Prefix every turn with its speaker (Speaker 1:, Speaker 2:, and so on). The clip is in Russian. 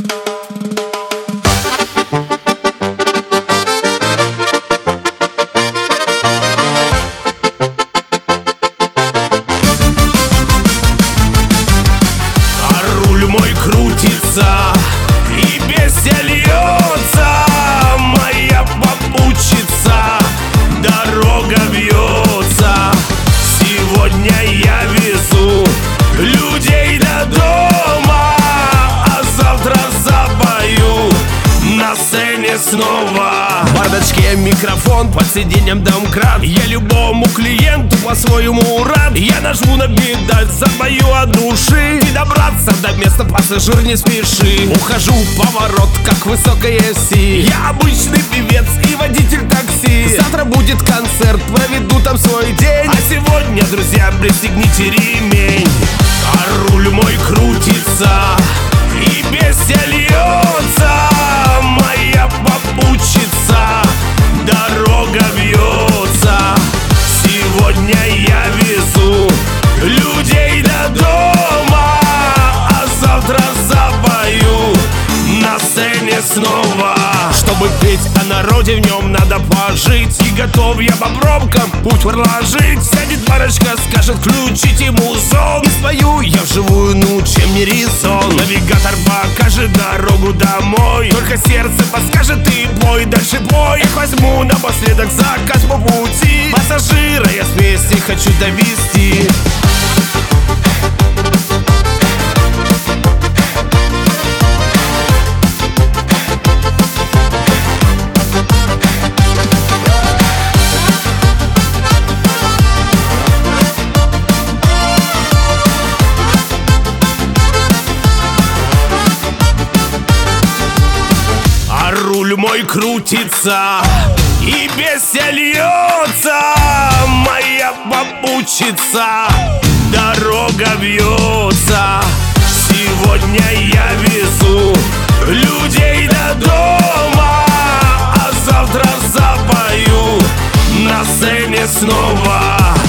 Speaker 1: крутится и песня льется, моя попутчица, дорога вьется. Сегодня я везу людей до дома, а завтра запою на сцене снова. В бардачке микрофон, под сиденьем домкрат. Я любому клиенту по-своему рад. Я нажму на педаль, запою от души. И добраться до места, пассажир, не спеши. Ухожу в поворот, как высокая си. Я обычный певец и водитель такси. Завтра будет концерт, проведу там свой день. А сегодня, друзья, пристегните ремень. А руль мой крутится и песня льется, моя попутчица, дорога вьется. Сегодня я везу людей до дома, а завтра запою на сцене снова. Чтобы петь о народе, в нем надо пожить. И готов я по пробкам путь проложить. Сядет парочка, скажет, включите музон. И спою я вживую, ну чем не резон. Навигатор покажет дорогу домой, только сердце подскажет, и пой, дальше пой. Я возьму напоследок заказ по пути. Пассажира я с вместе хочу довести. Руль мой крутится и песня льется, моя попутчица, дорога вьется. Сегодня я везу людей до дома, а завтра запою на сцене снова.